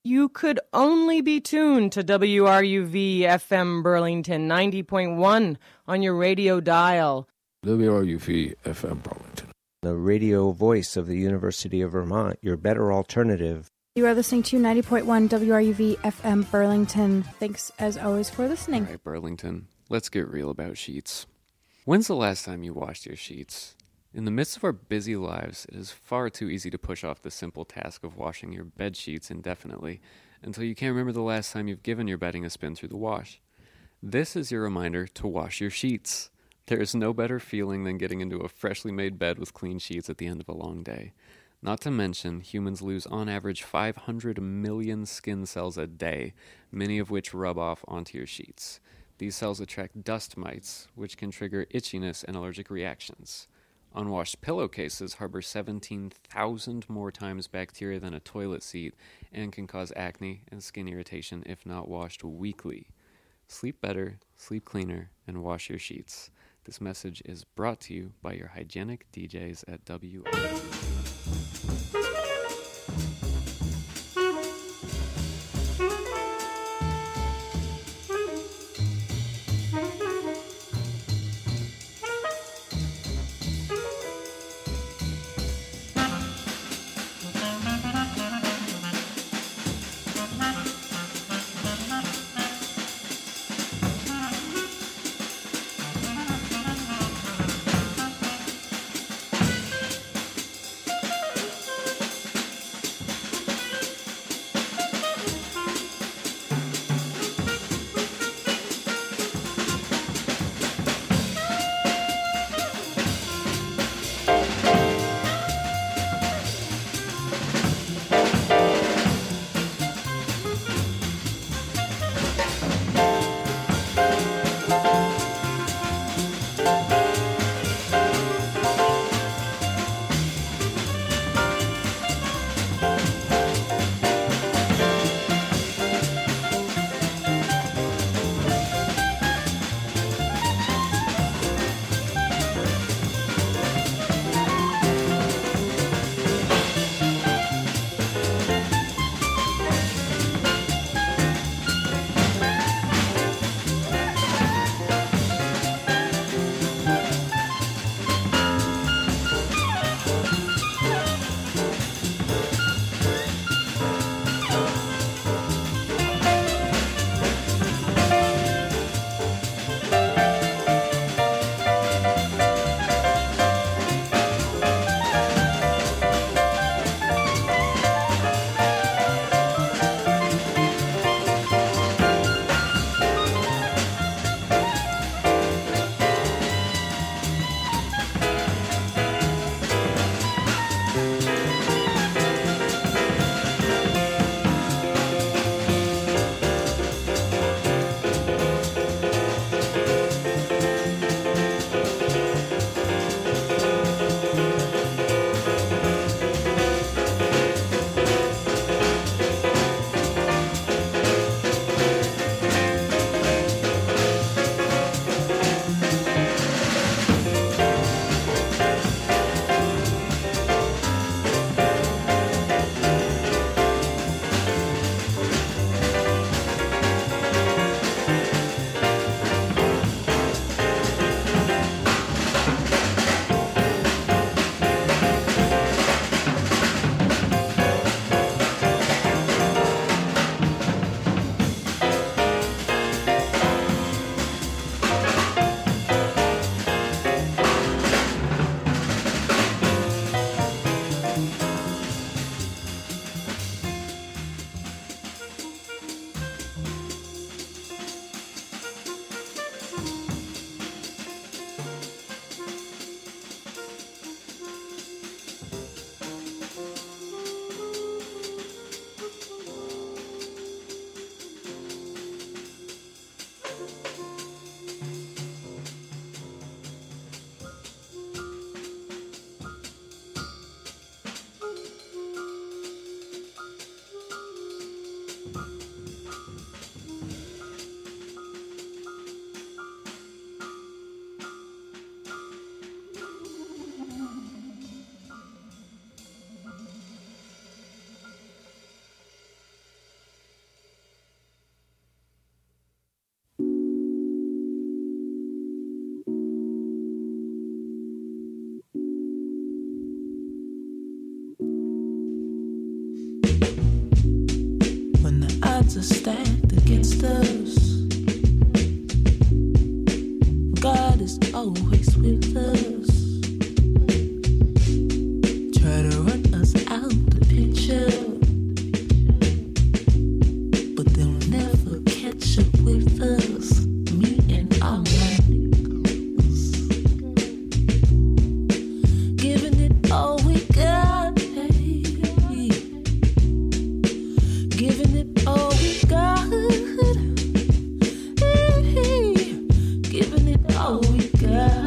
You could only be tuned to WRUV FM Burlington 90.1 on your radio dial. WRUV FM Burlington. The radio voice of the University of Vermont, your better alternative. You are listening to 90.1 WRUV FM Burlington. Thanks, as always, for listening. All right, Burlington, let's get real about sheets. When's the last time you washed your sheets? In the midst of our busy lives, it is far too easy to push off the simple task of washing your bed sheets indefinitely until you can't remember the last time you've given your bedding a spin through the wash. This is your reminder to wash your sheets. There is no better feeling than getting into a freshly made bed with clean sheets at the end of a long day. Not to mention, humans lose on average 500 million skin cells a day, many of which rub off onto your sheets. These cells attract dust mites, which can trigger itchiness and allergic reactions. Unwashed pillowcases harbor 17,000 more times bacteria than a toilet seat and can cause acne and skin irritation if not washed weekly. Sleep better, sleep cleaner, and wash your sheets. This message is brought to you by your hygienic DJs at WRUV. odds are stacked against us, God is always with us. Try to run us out the picture, but they'll never catch up with us. Me and all my niggas, giving it all we got, hey. Giving it all we got, hey. Giving it all we got.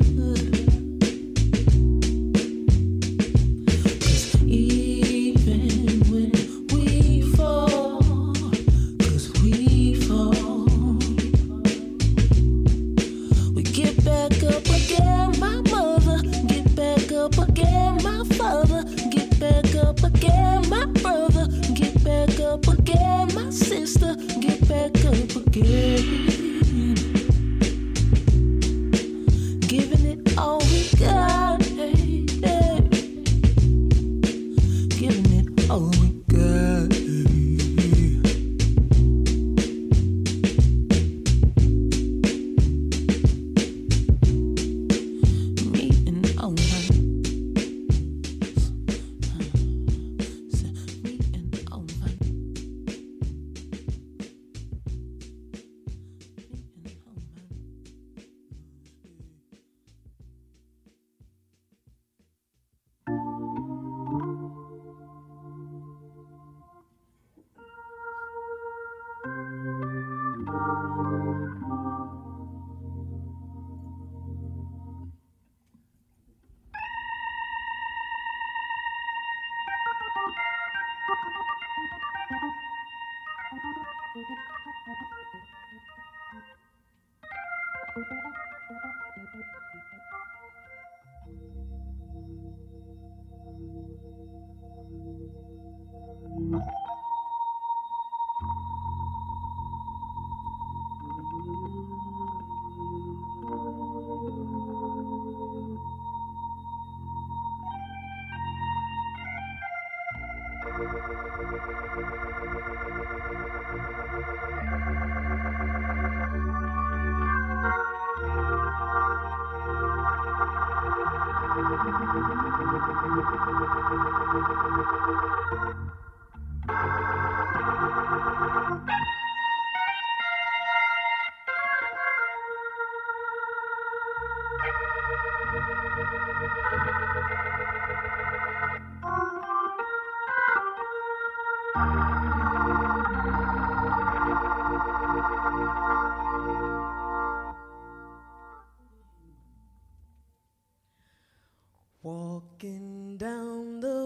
Walking down the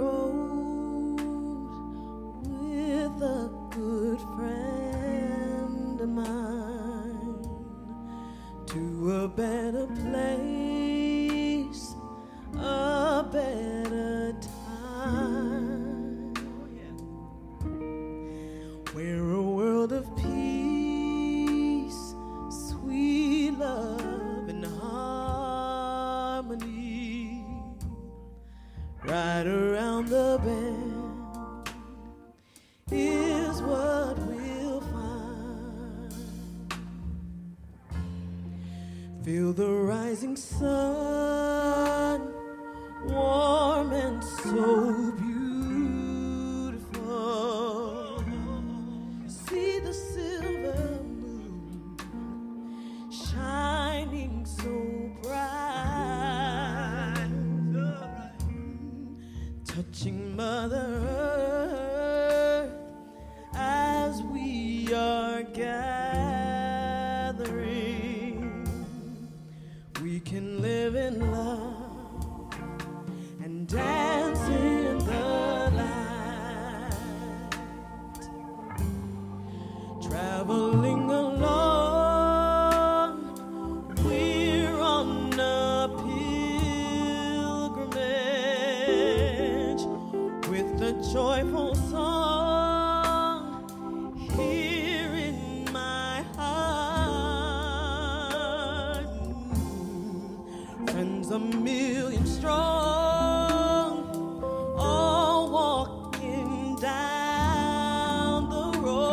road with a good friend of mine to a better place, a better time, where a world of peace, sweet love and harmony. Right around the bend is what we'll find. Feel the rising sun, warm and so beautiful. See the silver moon shining so bright, touching Mother Earth as we are gathering. We can live in love and dance in the light, traveling along. We're on a pilgrimage with a joyful song here in my heart. Friends a million strong, all walking down the road.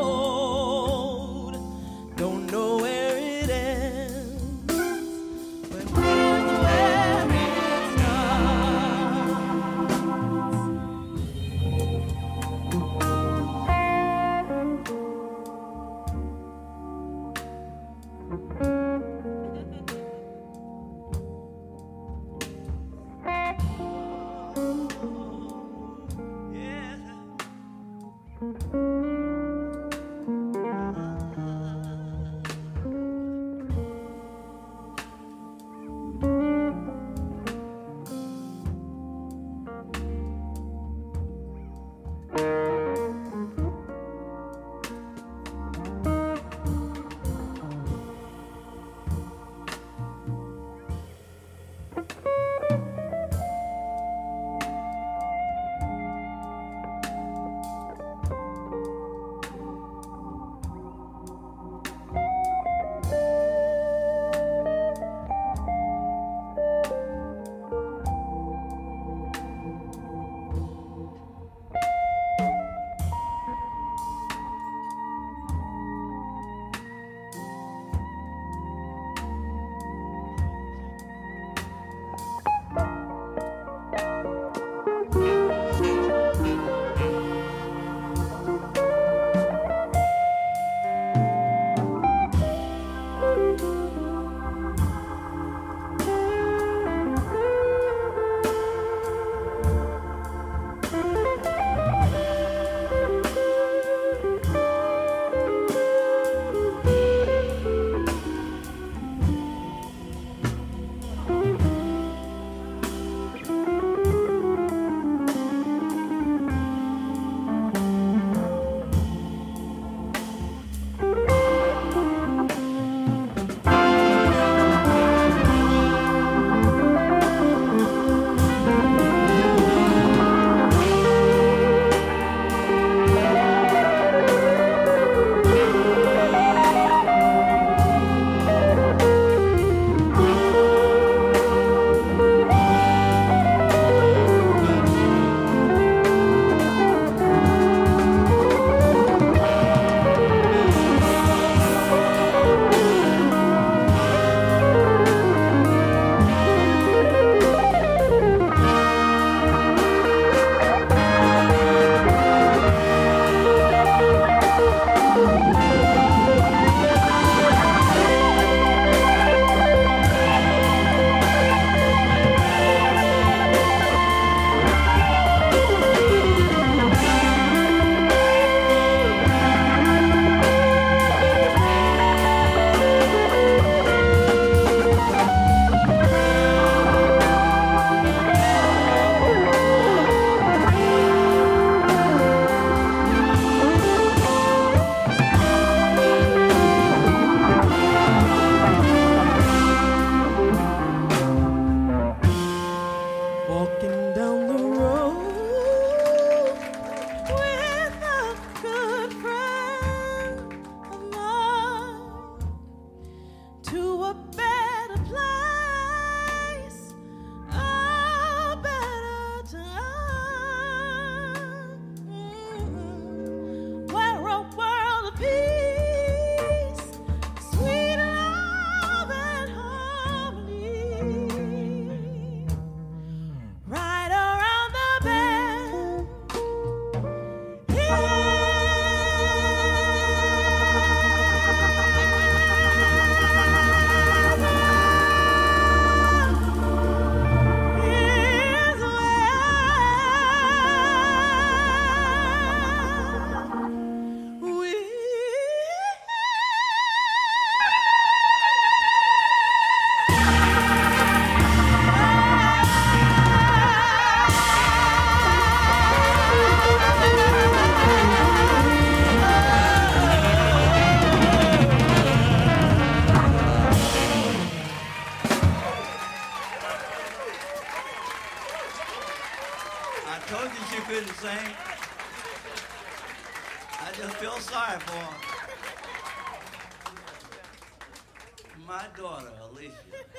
My daughter, Alicia.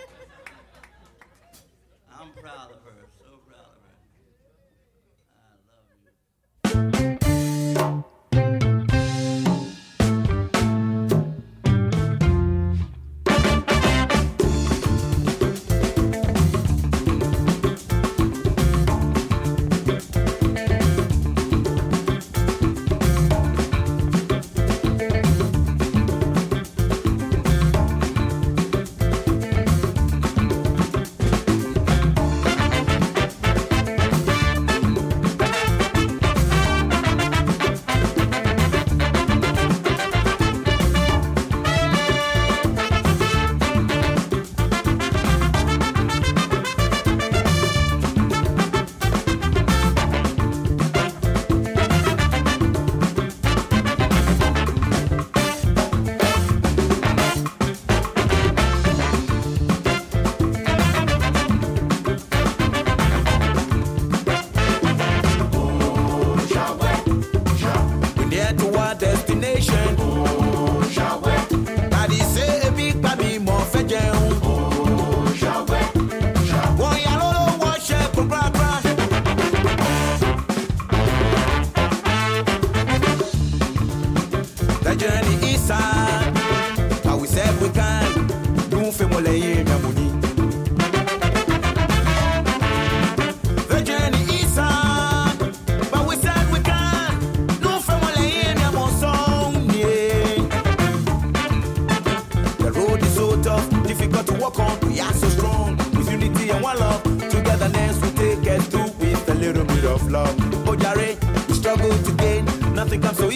I'm proud of her, so proud of her. nation. Daddy say a big baby more fetching. One yellow wash up for bra. The journey is sad, but we said we can. Don't feel more like money. The journey is sad, but we said we can. Don't feel more like song. The road is so tough, difficult to walk on. We are so strong with unity and one love. Togetherness we take us through with a little bit of love. Oh, Jare, we struggle to gain. Nothing comes so easy.